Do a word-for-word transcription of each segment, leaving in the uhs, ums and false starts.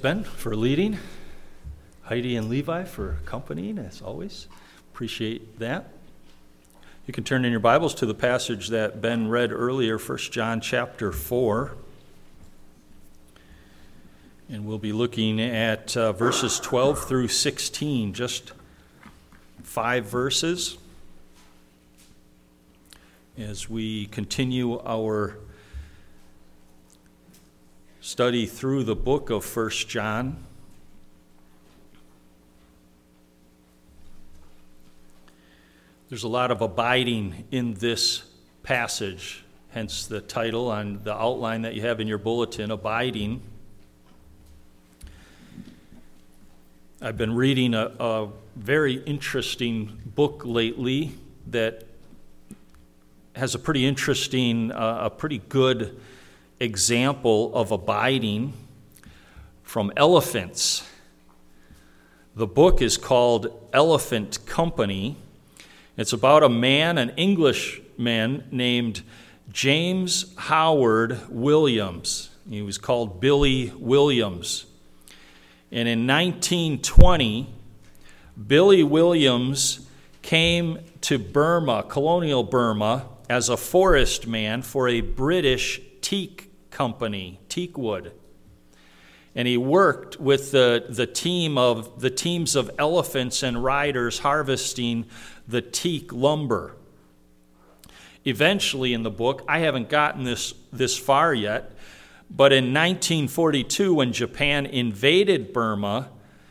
Ben, for leading. Heidi and Levi for accompanying, as always. Appreciate that. You can turn in your Bibles to the passage that Ben read earlier, First John chapter four. And we'll be looking at uh, verses twelve through sixteen, just five verses, as we continue our study through the book of First John. There's a lot of abiding in this passage, hence the title on the outline that you have in your bulletin, Abiding. I've been reading a, a very interesting book lately that has a pretty interesting, uh, a pretty good example of abiding from elephants. The book is called Elephant Company. It's about a man, an Englishman named James Howard Williams. He was called Billy Williams. And in nineteen twenty, Billy Williams came to Burma, colonial Burma, as a forest man for a British teak company, teak wood. And he worked with the, the team of the teams of elephants and riders harvesting the teak lumber. Eventually in the book, I haven't gotten this this far yet, but in nineteen forty-two, when Japan invaded Burma,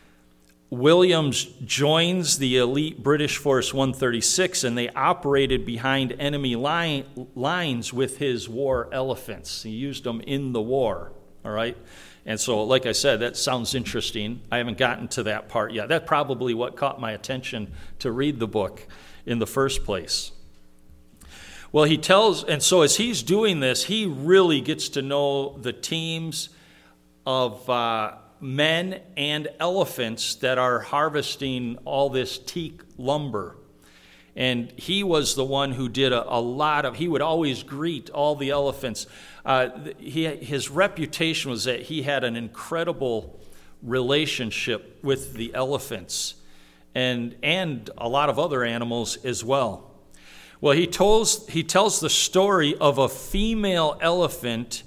Williams joins the elite British Force one thirty-six, and they operated behind enemy line, lines with his war elephants. He used them in the war, all right? And so, like I said, that sounds interesting. I haven't gotten to that part yet. That's probably what caught my attention to read the book in the first place. Well, he tells, and so as he's doing this, he really gets to know the teams of uh, men and elephants that are harvesting all this teak lumber. And he was the one who did a, a lot of, he would always greet all the elephants. Uh, he, his reputation was that he had an incredible relationship with the elephants and, and a lot of other animals as well. Well, he tells, he tells the story of a female elephant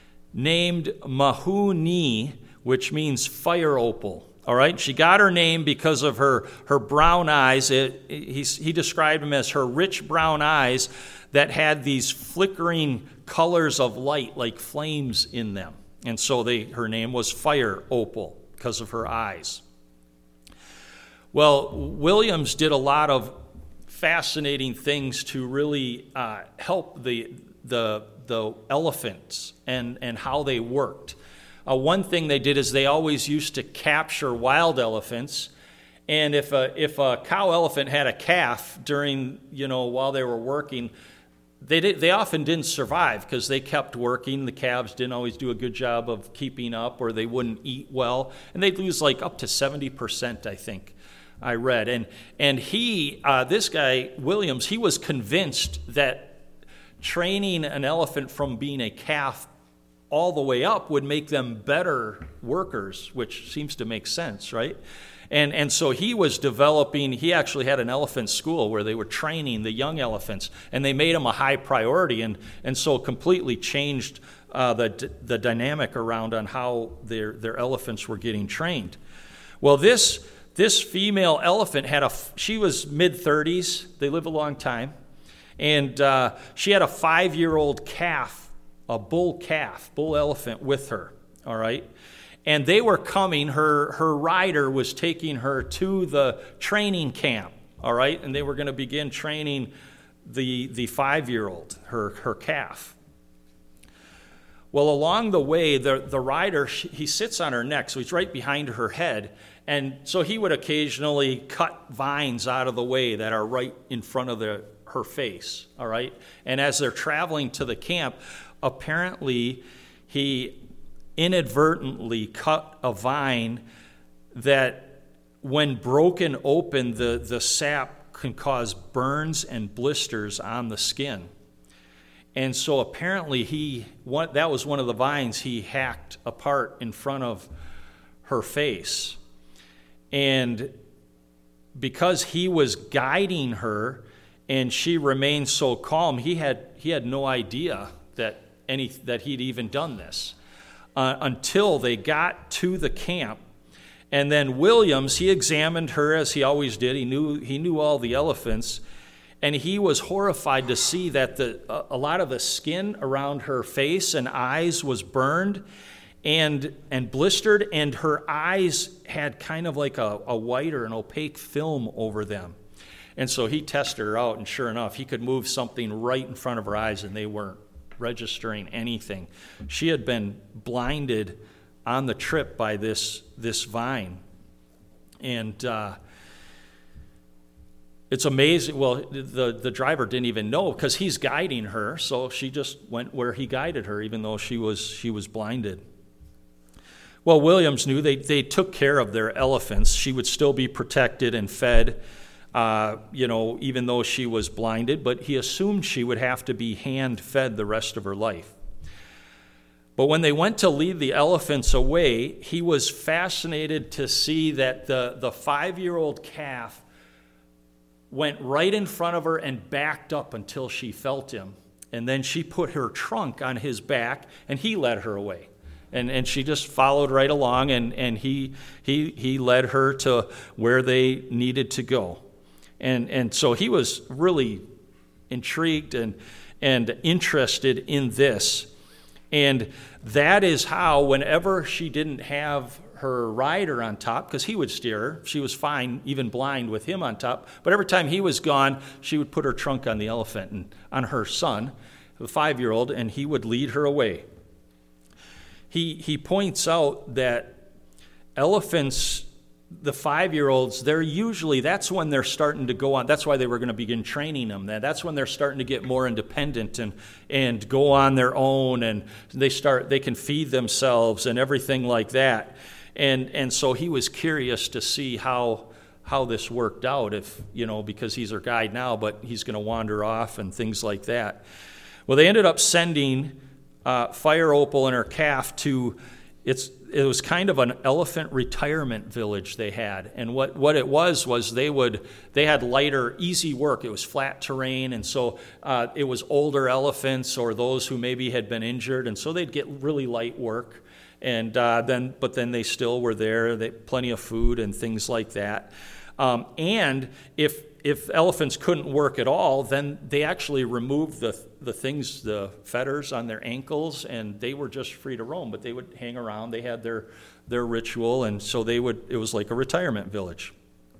named Mahuni, which means fire opal. All right, she got her name because of her, her brown eyes. It, he, he described them as her rich brown eyes that had these flickering colors of light like flames in them. And so they, her name was Fire Opal because of her eyes. Well, Williams did a lot of fascinating things to really uh, help the, the, the elephants and, and how they worked. Uh, one thing they did is they always used to capture wild elephants, and if a if a cow elephant had a calf during, you know, while they were working, they did, they often didn't survive because they kept working. The calves didn't always do a good job of keeping up, or they wouldn't eat well, and they'd lose like up to seventy percent, I think, I read. And and he, uh, this guy Williams, he was convinced that training an elephant from being a calf all the way up would make them better workers, which seems to make sense, right? And and so he was developing, he actually had an elephant school where they were training the young elephants, and they made them a high priority, and, and so completely changed uh, the the dynamic around on how their, their elephants were getting trained. Well, this this female elephant had a, she was mid-thirties, they live a long time, and uh, she had a five-year-old calf, a bull calf, bull elephant with her, all right? And they were coming, her her rider was taking her to the training camp, all right? And they were going to begin training the the five-year-old, her, her calf. Well, along the way, the, the rider, he sits on her neck, so he's right behind her head, and so he would occasionally cut vines out of the way that are right in front of the, her face, all right? And as they're traveling to the camp, apparently, he inadvertently cut a vine that, when broken open, the, the sap can cause burns and blisters on the skin. And so apparently he, one, that was one of the vines he hacked apart in front of her face. And because he was guiding her and she remained so calm, he had he had no idea that any that he'd even done this uh, until they got to the camp. And then Williams, he examined her as he always did. He knew he knew all the elephants, and he was horrified to see that the a, a lot of the skin around her face and eyes was burned and and blistered, and her eyes had kind of like a, a white or an opaque film over them. And so he tested her out, and sure enough, he could move something right in front of her eyes, and they weren't registering anything. She had been blinded on the trip by this this vine. And uh, it's amazing. Well, the, the driver didn't even know because he's guiding her, so she just went where he guided her, even though she was she was blinded. Well, Williams knew they, they took care of their elephants. She would still be protected and fed, uh, you know, even though she was blinded, but he assumed she would have to be hand-fed the rest of her life. But when they went to lead the elephants away, he was fascinated to see that the, the five-year-old calf went right in front of her and backed up until she felt him. And then she put her trunk on his back, and he led her away. And and she just followed right along, and, and he he he led her to where they needed to go. And and so he was really intrigued and and interested in this. And that is how, whenever she didn't have her rider on top, because he would steer her, she was fine, even blind, with him on top. But every time he was gone, she would put her trunk on the elephant and on her son, the five-year-old, and he would lead her away. He he points out that elephants, the five-year-olds, they're usually, that's when they're starting to go on. That's why they were going to begin training them. That's when they're starting to get more independent and and go on their own, and they start they can feed themselves and everything like that. And and so he was curious to see how how this worked out, if, you know, because he's her guide now, but he's going to wander off and things like that. Well, they ended up sending uh, Fire Opal and her calf to, it's it was kind of an elephant retirement village they had. And what, what it was was they would they had lighter, easy work. It was flat terrain, and so uh, it was older elephants or those who maybe had been injured, and so they'd get really light work. And uh, then, but then they still were there. They plenty of food and things like that. Um, and if if elephants couldn't work at all, then they actually removed the the things, the fetters on their ankles, and they were just free to roam. But they would hang around. They had their their ritual, and so they would. It was like a retirement village.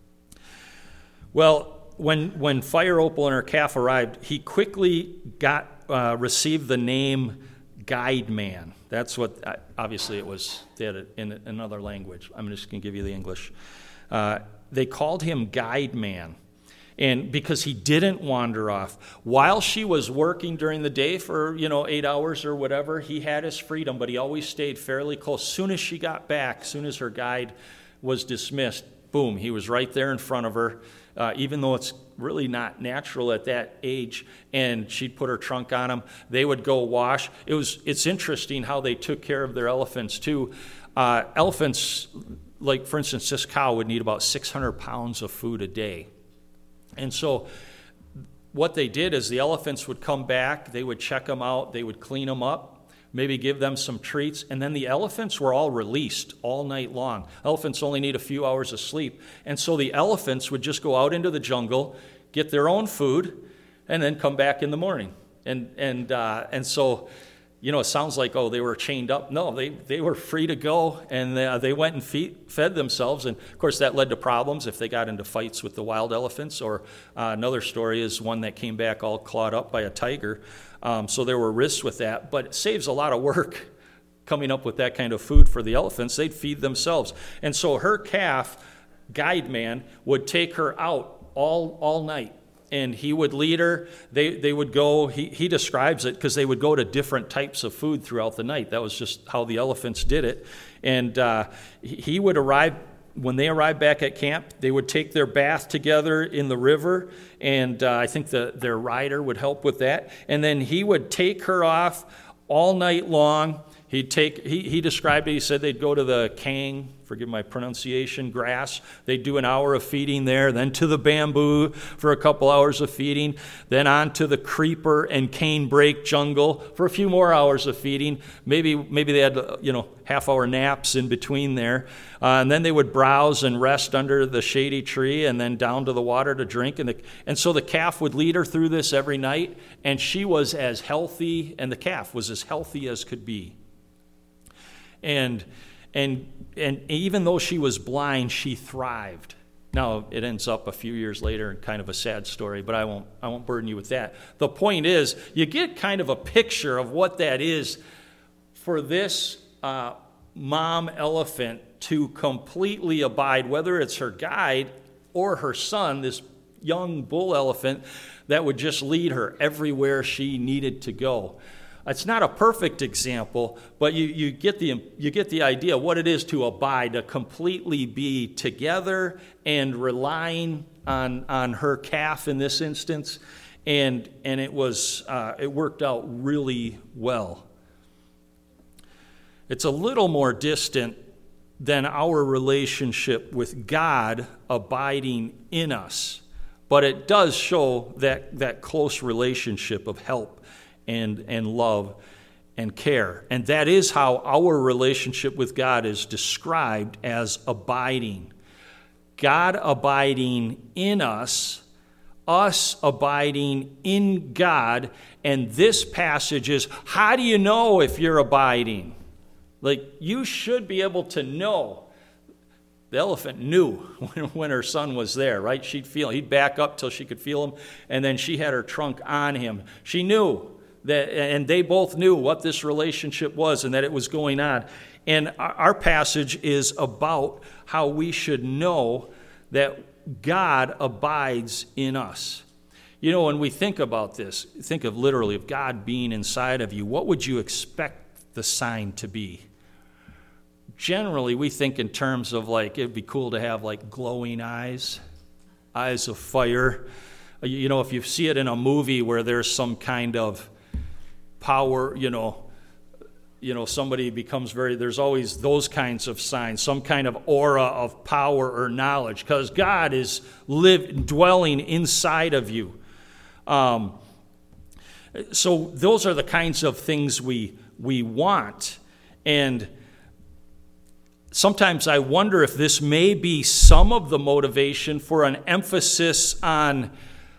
Well, when when Fire Opal and her calf arrived, he quickly got uh, received the name Guide Man. That's what. Obviously, it was they had it in another language. I'm just going to give you the English. Uh, they called him Guide Man. And because he didn't wander off. While she was working during the day for, you know, eight hours or whatever, he had his freedom, but he always stayed fairly close. Soon as she got back, soon as her guide was dismissed, boom, he was right there in front of her, uh, even though it's really not natural at that age. And she'd put her trunk on him. They would go wash. It was. It's interesting how they took care of their elephants, too. Uh, elephants, like, for instance, this cow would need about six hundred pounds of food a day. And so what they did is the elephants would come back, they would check them out, they would clean them up, maybe give them some treats, and then the elephants were all released all night long. Elephants only need a few hours of sleep. And so the elephants would just go out into the jungle, get their own food, and then come back in the morning. And and uh, and so, you know, it sounds like, oh, they were chained up. No, they, they were free to go, and they, uh, they went and feed, fed themselves. And, of course, that led to problems if they got into fights with the wild elephants. Or uh, another story is one that came back all clawed up by a tiger. Um, so there were risks with that. But it saves a lot of work coming up with that kind of food for the elephants. They'd feed themselves. And so her calf, Guide Man, would take her out all all night. And he would lead her. They they would go, he, he describes it, because they would go to different types of food throughout the night. That was just how the elephants did it. And uh, he would arrive, when they arrived back at camp, they would take their bath together in the river. And uh, I think the, their rider would help with that. And then he would take her off all night long. He'd take, he, he described it, he said they'd go to the Kang, forgive my pronunciation, grass. They'd do an hour of feeding there, then to the bamboo for a couple hours of feeding, then on to the creeper and canebrake jungle for a few more hours of feeding. Maybe maybe they had, you know, half-hour naps in between there. Uh, and then they would browse and rest under the shady tree and then down to the water to drink. And, the, and so the calf would lead her through this every night, and she was as healthy, and the calf was as healthy as could be. And and and even though she was blind, she thrived. Now it ends up a few years later in kind of a sad story, but I won't I won't burden you with that. The point is, you get kind of a picture of what that is for this uh, mom elephant to completely abide, whether it's her guide or her son, this young bull elephant that would just lead her everywhere she needed to go. It's not a perfect example, but you, you get the you get the idea what it is to abide, to completely be together and relying on on her calf in this instance, and and it was uh, it worked out really well. It's a little more distant than our relationship with God abiding in us, but it does show that that close relationship of help and and love and care. And that is how our relationship with God is described as abiding. God abiding in us, us abiding in God, and this passage is, how do you know if you're abiding? Like, you should be able to know. The elephant knew when, when her son was there, right? She'd feel, he'd back up till she could feel him, and then she had her trunk on him. She knew that, and they both knew what this relationship was and that it was going on. And our passage is about how we should know that God abides in us. You know, when we think about this, think of literally of God being inside of you, what would you expect the sign to be? Generally, we think in terms of like, it'd be cool to have like glowing eyes, eyes of fire. You know, if you see it in a movie where there's some kind of power, you know, you know, somebody becomes very, there's always those kinds of signs, some kind of aura of power or knowledge, because God is live, dwelling inside of you. Um, so those are the kinds of things we we want. And sometimes I wonder if this may be some of the motivation for an emphasis on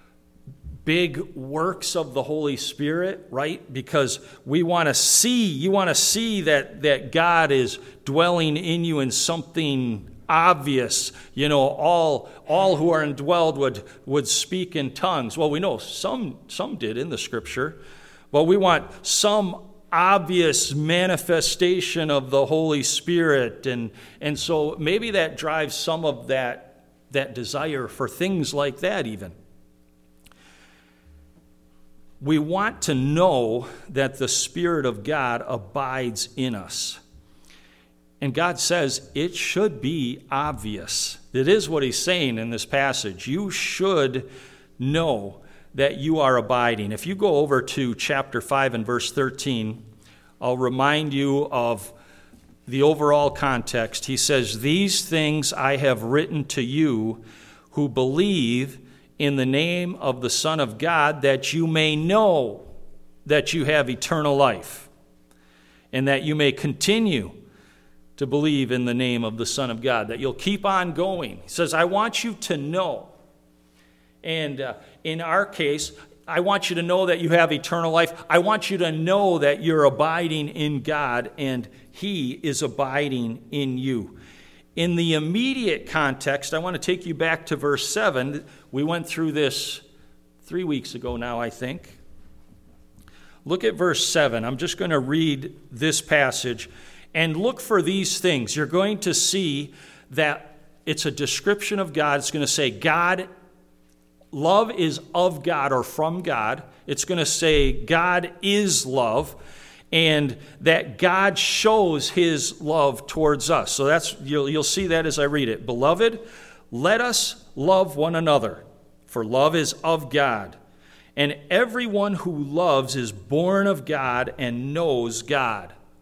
big works of the Holy Spirit, right? Because we want to see, you want to see that, that God is dwelling in you in something obvious. You know, all all who are indwelled would, would speak in tongues. Well, we know some some did in the Scripture, but we want some obvious manifestation of the Holy Spirit. And, and so maybe that drives some of that, that desire for things like that even. We want to know that the Spirit of God abides in us. And God says it should be obvious. It is what he's saying in this passage. You should know that you are abiding. If you go over to chapter five and verse thirteen, I'll remind you of the overall context. He says, "These things I have written to you who believe in the name of the Son of God, that you may know that you have eternal life, and that you may continue to believe in the name of the Son of God," that you'll keep on going. He says, I want you to know. And uh, in our case, I want you to know that you have eternal life. I want you to know that you're abiding in God, and he is abiding in you. In the immediate context, I want to take you back to verse seven. We went through this three weeks ago now, I think. Look at verse seven. I'm just going to read this passage and look for these things. You're going to see that it's a description of God. It's going to say God, love is of God or from God. It's going to say God is love, and that God shows his love towards us. So that's you'll, you'll see that as I read it. Beloved, let us love one another, for love is of God. And everyone who loves is born of God and knows God.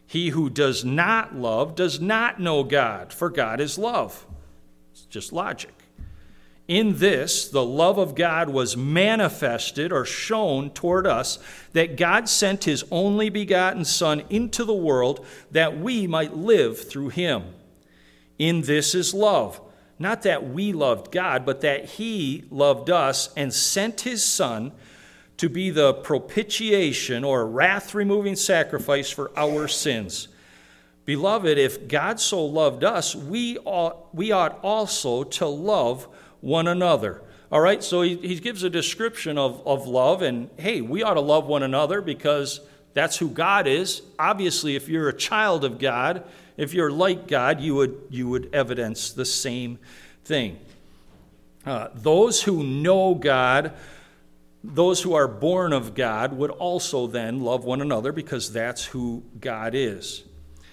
He who does not love does not know God, for God is love. It's just logic. In this, the love of God was manifested or shown toward us, that God sent his only begotten Son into the world that we might live through him. In this is love, not that we loved God, but that he loved us and sent his Son to be the propitiation or wrath-removing sacrifice for our sins. Beloved, if God so loved us, we ought, we ought also to love one another. All right, so he, he gives a description of, of love, and hey, we ought to love one another because that's who God is. Obviously, if you're a child of God, if you're like God, you would, you would evidence the same thing. Uh, those who know God, those who are born of God, would also then love one another because that's who God is.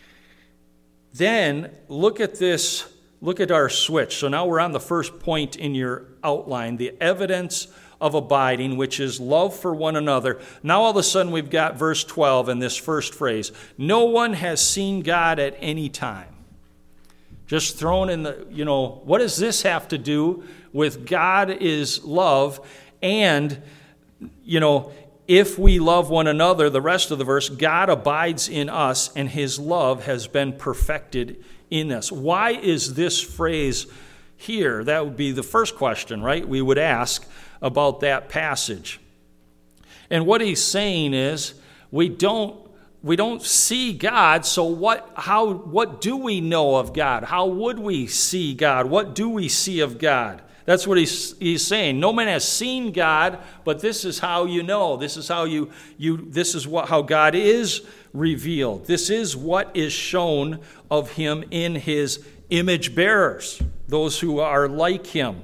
Then look at this, look at our switch. So now we're on the first point in your outline, the evidence of abiding, which is love for one another. Now all of a sudden we've got verse twelve in this first phrase. No one has seen God at any time. Just thrown in the, you know, what does this have to do with God is love? And, you know, if we love one another, the rest of the verse, God abides in us and his love has been perfected in us. Why is this phrase here? That would be the first question, right? We would ask about that passage. And what he's saying is, we don't we don't see God, so what how what do we know of God? How would we see God? What do we see of God? That's what he's, he's saying. No man has seen God, but this is how you know. This is how you, you this is what how God is revealed. This is what is shown of him in his image bearers, those who are like him.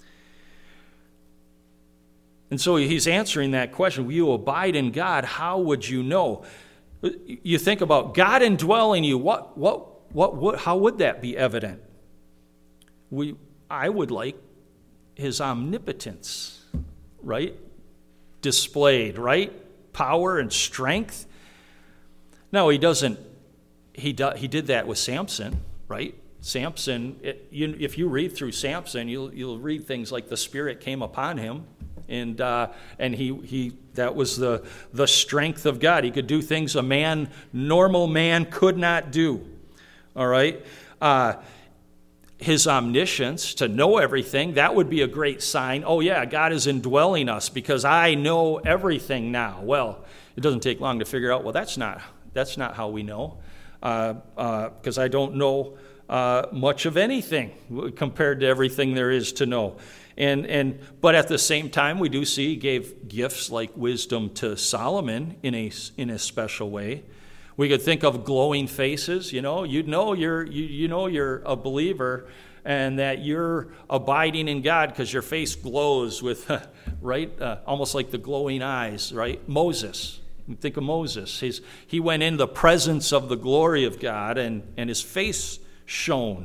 And so he's answering that question. Will you abide in God? How would you know? You think about God indwelling you. What what what, what how would that be evident? We I would like his omnipotence, right? Displayed, right? Power and strength. No, he doesn't. He do, he did that with Samson, right? Samson. It, you, if you read through Samson, you'll you'll read things like the Spirit came upon him, and uh, and he he that was the the strength of God. He could do things a man, normal man, could not do. All right. Uh, His omniscience, to know everything, that would be a great sign. Oh yeah, God is indwelling us because I know everything now. Well, it doesn't take long to figure out, well, that's not that's not how we know, because uh, uh, I don't know uh, much of anything compared to everything there is to know. And and but at the same time, we do see he gave gifts like wisdom to Solomon in a in a special way. We could think of glowing faces. You know, you know you're you, you know you're a believer, and that you're abiding in God because your face glows with, right, uh, almost like the glowing eyes, right? Moses, think of Moses. His he went in the presence of the glory of God, and and his face shone.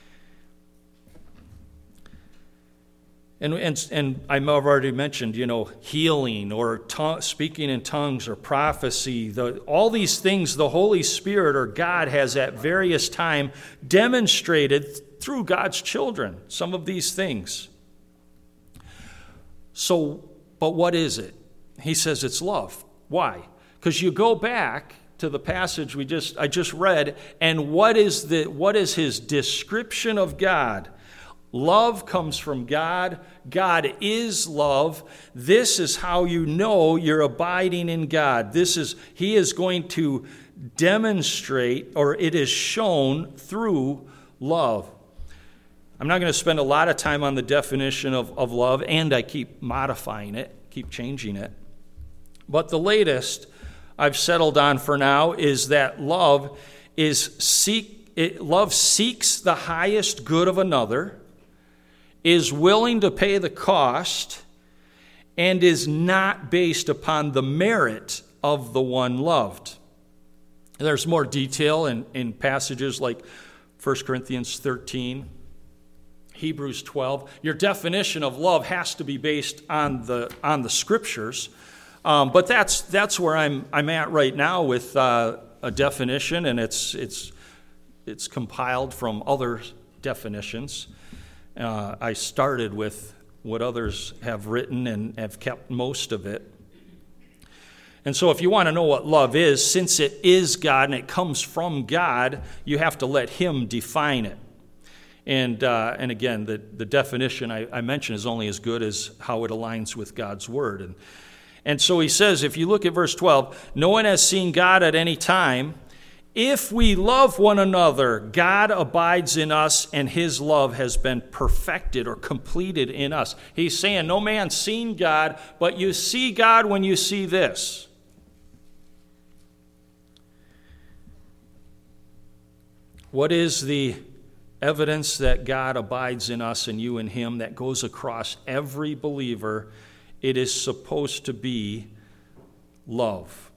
And, and and I've already mentioned, you know, healing or tongue, speaking in tongues or prophecy. The, all these things the Holy Spirit or God has at various times demonstrated through God's children, some of these things. So, but what is it? He says it's love. Why? Because you go back to the passage we just I just read, and what is the what is his description of God? Love comes from God. God is love. This is how you know you're abiding in God. This is, he is going to demonstrate, or it is shown through love. I'm not going to spend a lot of time on the definition of, of love, and I keep modifying it, keep changing it. But the latest I've settled on for now is that love is seek, it, love seeks the highest good of another, is willing to pay the cost, and is not based upon the merit of the one loved. There's more detail in, in passages like First Corinthians thirteen, Hebrews twelve. Your definition of love has to be based on the on the Scriptures, um, but that's that's where I'm I'm at right now with uh, a definition, and it's it's it's compiled from other definitions. Uh, I started with what others have written and have kept most of it. And so if you want to know what love is, since it is God and it comes from God, you have to let him define it. And uh, and again, the, the definition I, I mentioned is only as good as how it aligns with God's word. And, and so he says, if you look at verse twelve, no one has seen God at any time. If we love one another, God abides in us, and his love has been perfected or completed in us. He's saying no man's seen God, but you see God when you see this. What is the evidence that God abides in us and you in him that goes across every believer? It is supposed to be love.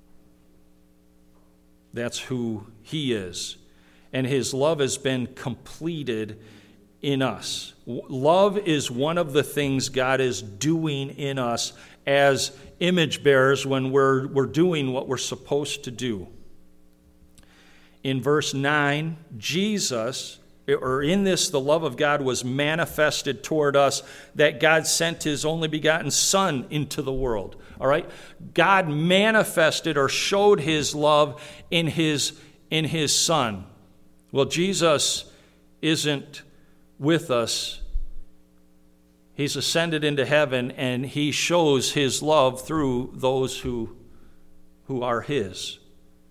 That's who he is. And his love has been completed in us. Love is one of the things God is doing in us as image bearers when we're, we're doing what we're supposed to do. In verse nine, Jesus, or in this, the love of God was manifested toward us, that God sent his only begotten Son into the world. All right? God manifested or showed his love in his, in his Son. Well, Jesus isn't with us. He's ascended into heaven, and he shows his love through those who, who are his.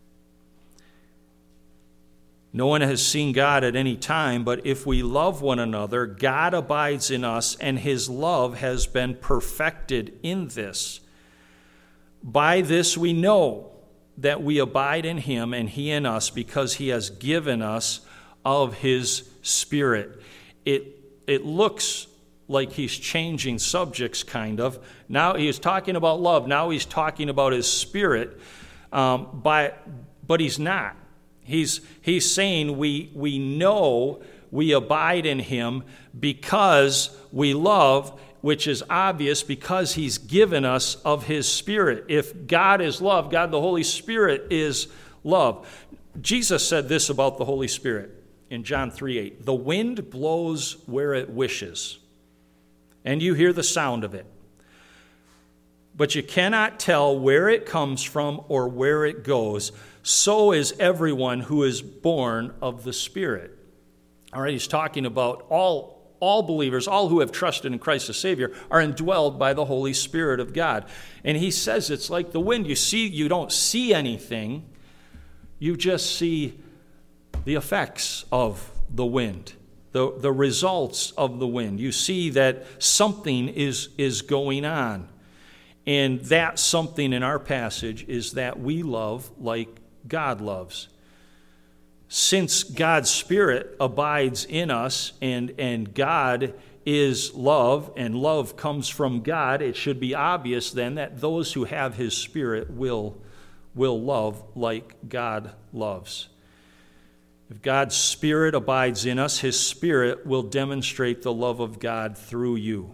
No one has seen God at any time, but if we love one another, God abides in us, and his love has been perfected in this. By this we know that we abide in him and he in us, because he has given us of his Spirit. It, it looks like he's changing subjects, kind of. Now he's talking about love. Now he's talking about his Spirit, um, by, but he's not. He's, he's saying we, we know we abide in him because we love, which is obvious because he's given us of his Spirit. If God is love, God the Holy Spirit is love. Jesus said this about the Holy Spirit in John three eight. The wind blows where it wishes, and you hear the sound of it, but you cannot tell where it comes from or where it goes. So is everyone who is born of the Spirit. All right, he's talking about all, all believers, all who have trusted in Christ as Savior, are indwelled by the Holy Spirit of God. And he says it's like the wind. You see, you don't see anything. You just see the effects of the wind, the, the results of the wind. You see that something is, is going on. And that something in our passage is that we love like God loves. Since God's Spirit abides in us, and, and God is love, and love comes from God, it should be obvious then that those who have his Spirit will, will love like God loves. If God's Spirit abides in us, his Spirit will demonstrate the love of God through you.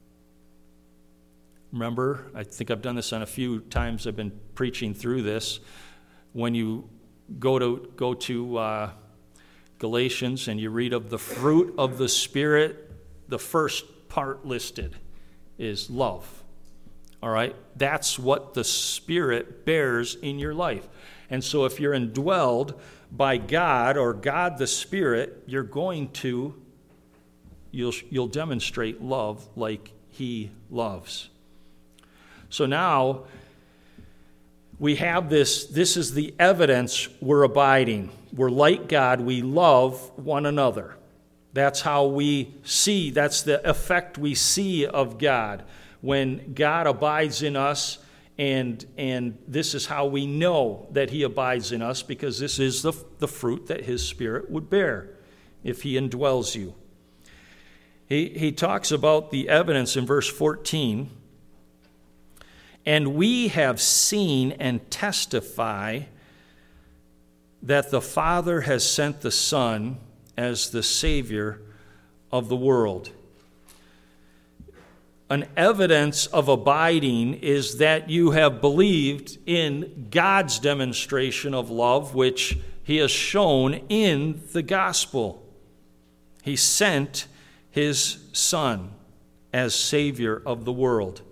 Remember, I think I've done this on a few times. I've been preaching through this. When you go to go to uh, Galatians and you read of the fruit of the Spirit, the first part listed is love. All right? That's what the Spirit bears in your life. And so if you're indwelled by God or God the Spirit, you're going to, you'll, you'll demonstrate love like he loves. So now we have this, this is the evidence we're abiding. We're like God, we love one another. That's how we see, that's the effect we see of God. When God abides in us, and, and this is how we know that he abides in us, because this is the, the fruit that his Spirit would bear if he indwells you. He, he talks about the evidence in verse fourteen. And we have seen and testify that the Father has sent the Son as the Savior of the world. an evidence of abiding is that you have believed in God's demonstration of love, which he has shown in the gospel. He sent his Son as Savior of the world.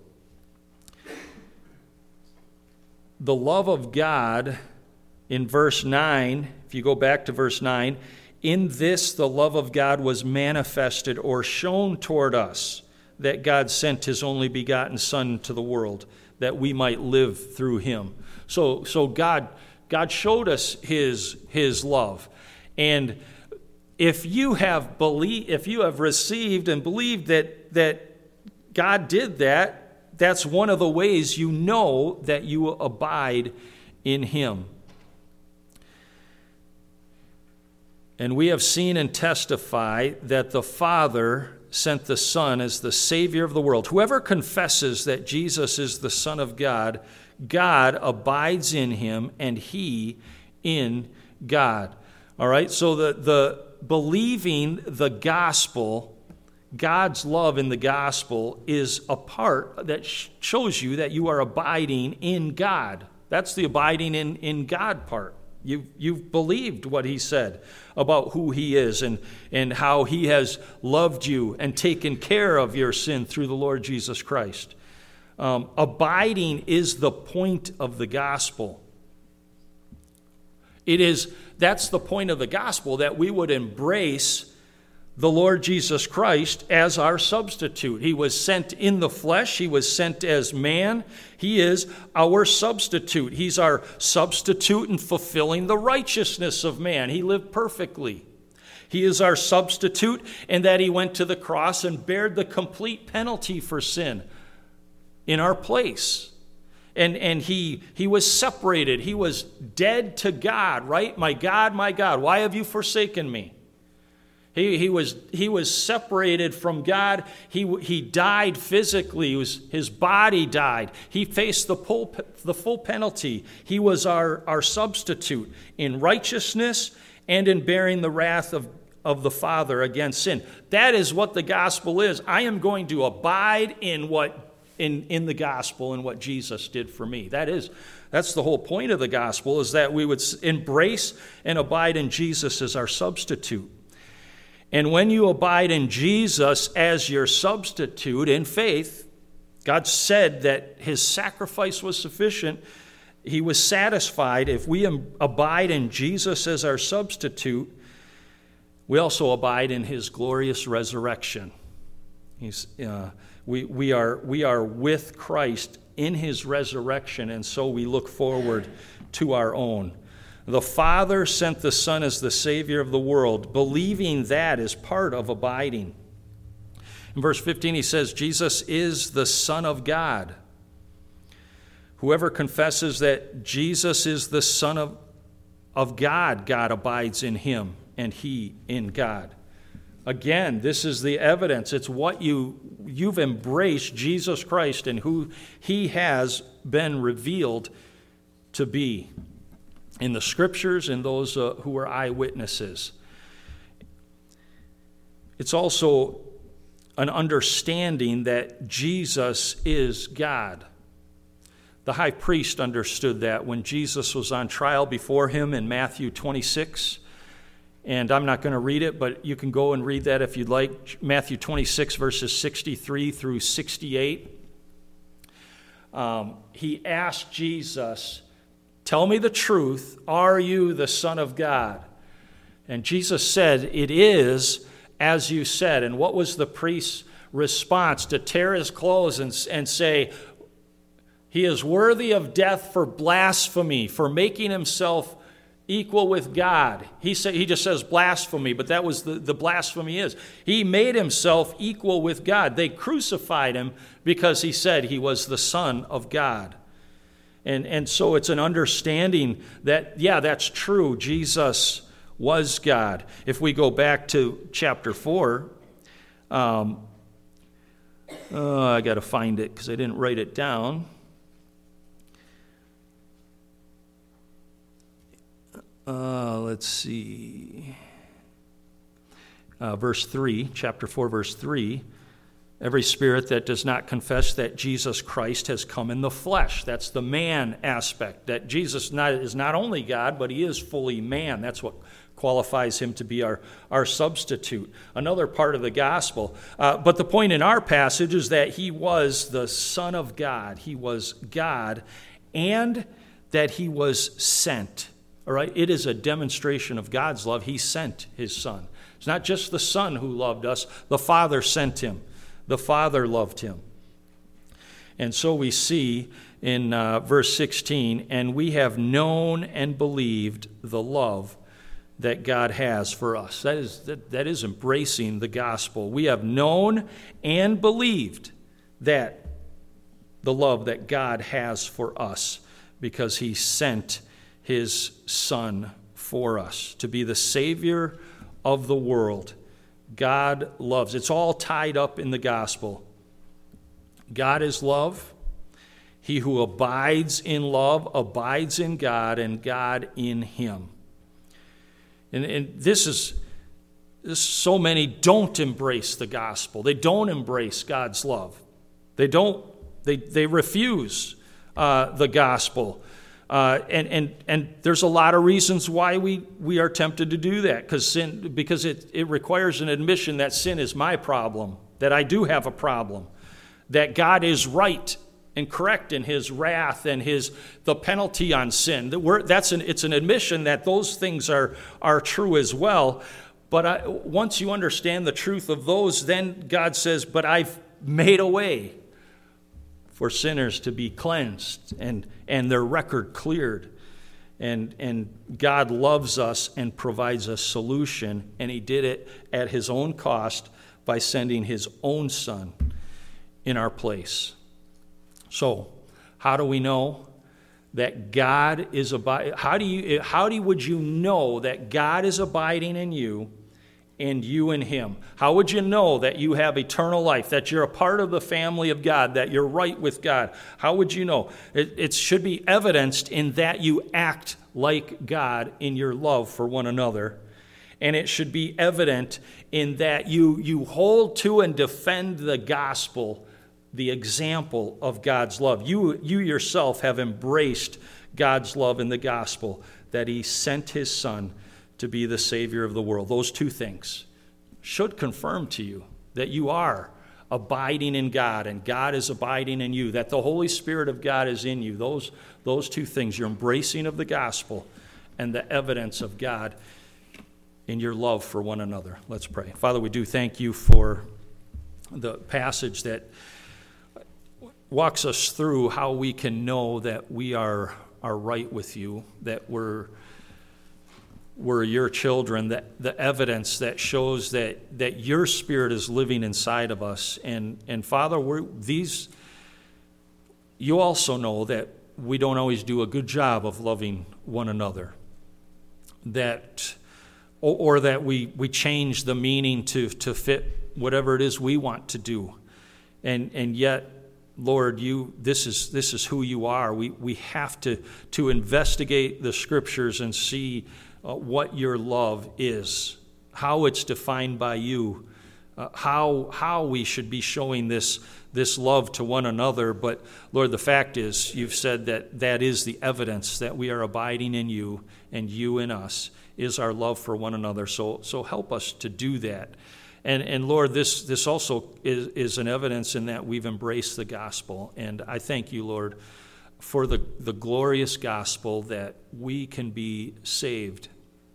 The love of God in verse nine, if you go back to verse nine, in this the love of God was manifested or shown toward us, that God sent his only begotten Son to the world, that we might live through him. So, so God, God showed us his, his love. And if you have believed, if you have received and believed that, that God did that, that's one of the ways you know that you abide in him. And we have seen and testify that the Father sent the Son as the Savior of the world. Whoever confesses that Jesus is the Son of God, God abides in him and he in God. All right, so the, the believing the gospel, God's love in the gospel, is a part that shows you that you are abiding in God. That's the abiding in, in God part. You've, you've believed what he said about who he is and, and how he has loved you and taken care of your sin through the Lord Jesus Christ. Um, abiding is the point of the gospel. It is, that's the point of the gospel, that we would embrace the Lord Jesus Christ as our substitute. He was sent in the flesh. He was sent as man. He is our substitute. He's our substitute in fulfilling the righteousness of man. He lived perfectly. He is our substitute in that he went to the cross and bared the complete penalty for sin in our place. And, and he, he was separated. He was dead to God, right? My God, my God, why have you forsaken me? He, he, was, he was separated from God. He, he died physically. He was, his body died. He faced the full, the full penalty. He was our, our substitute in righteousness and in bearing the wrath of, of the Father against sin. That is what the gospel is. I am going to abide in what in, in the gospel and what Jesus did for me. That is, that's the whole point of the gospel, is that we would embrace and abide in Jesus as our substitute. And when you abide in Jesus as your substitute in faith, God said that his sacrifice was sufficient. He was satisfied. If we abide in Jesus as our substitute, we also abide in his glorious resurrection. He's, uh, we, we, are, we are with Christ in his resurrection, and so we look forward to our own. The Father sent the Son as the Savior of the world. Believing that is part of abiding. In verse fifteen, he says, Jesus is the Son of God. Whoever confesses that Jesus is the Son of, of God, God abides in him, and he in God. Again, this is the evidence. It's what you, you've embraced Jesus Christ and who he has been revealed to be in the Scriptures and those uh, who are eyewitnesses. It's also an understanding that Jesus is God. The high priest understood that when Jesus was on trial before him in Matthew twenty-six. And I'm not going to read it, but you can go and read that if you'd like. Matthew twenty-six, verses sixty-three through sixty-eight. Um, he asked Jesus, "Tell me the truth, are you the Son of God?" And Jesus said, "It is as you said." And what was the priest's response? To tear his clothes and, and say, he is worthy of death for blasphemy, for making himself equal with God. He said, he just says blasphemy, but that was the, the blasphemy is. He made himself equal with God. They crucified him because he said he was the Son of God. And, and so it's an understanding that, yeah, that's true. Jesus was God. If we go back to chapter four, um, oh, I got to find it because I didn't write it down. Uh, let's see. Uh, verse three, chapter four, verse three. Every spirit that does not confess that Jesus Christ has come in the flesh. That's the man aspect, that Jesus not, is not only God, but he is fully man. That's what qualifies him to be our, our substitute. Another part of the gospel. Uh, but the point in our passage is that he was the Son of God. He was God, and that he was sent. All right? It is a demonstration of God's love. He sent his Son. It's not just the Son who loved us. The Father sent him. The Father loved him. And so we see in uh, verse sixteen, and we have known and believed the love that God has for us. That is, that, that is embracing the gospel. We have known and believed that the love that God has for us, because he sent his Son for us to be the Savior of the world. God loves. It's all tied up in the gospel. God is love. He who abides in love abides in God, and God in him. And, and this is, this, so many don't embrace the gospel. They don't embrace God's love. They don't. They they refuse uh, the gospel. Uh, and, and and there's a lot of reasons why we, we are tempted to do that, because sin because it, it requires an admission that sin is my problem, that I do have a problem, that God is right and correct in his wrath and his the penalty on sin. That we're, that's an it's an admission that those things are are true as well. But I, once you understand the truth of those, then God says, "But I've made a way for sinners to be cleansed and, and their record cleared." And, and God loves us and provides a solution, and he did it at his own cost by sending his own Son in our place. So, how do we know that God is abiding? How do you, how do, would you know that God is abiding in you and you in him? How would you know that you have eternal life, that you're a part of the family of God, that you're right with God? How would you know? It, it should be evidenced in that you act like God in your love for one another. And it should be evident in that you, you hold to and defend the gospel, the example of God's love. You, you yourself have embraced God's love in the gospel, that he sent his Son to be the Savior of the world. Those two things should confirm to you that you are abiding in God and God is abiding in you, that the Holy Spirit of God is in you. Those, those two things, your embracing of the gospel and the evidence of God in your love for one another. Let's pray. Father, we do thank you for the passage that walks us through how we can know that we are, are right with you, that we're We're your children, that the evidence that shows that, that your Spirit is living inside of us. And, and Father, we're, these, you also know that we don't always do a good job of loving one another. That, or, or that we, we change the meaning to, to fit whatever it is we want to do. And, and yet, Lord, you this is this is who you are. We, we have to, to investigate the Scriptures and see Uh, what your love is, how it's defined by you, uh, how how we should be showing this this love to one another. But Lord, the fact is, you've said that that is the evidence that we are abiding in you and you in us, is our love for one another. So so help us to do that. And and Lord, this this also is, is an evidence in that we've embraced the gospel. And I thank you, Lord, for the, the glorious gospel that we can be saved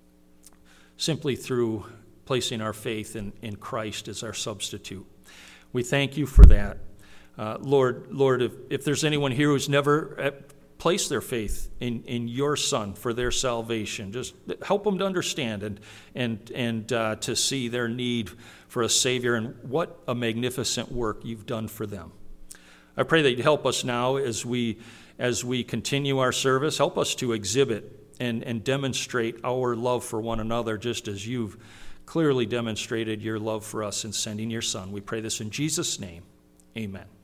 simply through placing our faith in, in Christ as our substitute. We thank you for that. Uh, Lord, Lord, if, if there's anyone here who's never placed their faith in, in your Son for their salvation, just help them to understand and, and, and uh, to see their need for a Savior and what a magnificent work you've done for them. I pray that you'd help us now as we As we continue our service. Help us to exhibit and, and demonstrate our love for one another, just as you've clearly demonstrated your love for us in sending your Son. We pray this in Jesus' name. Amen.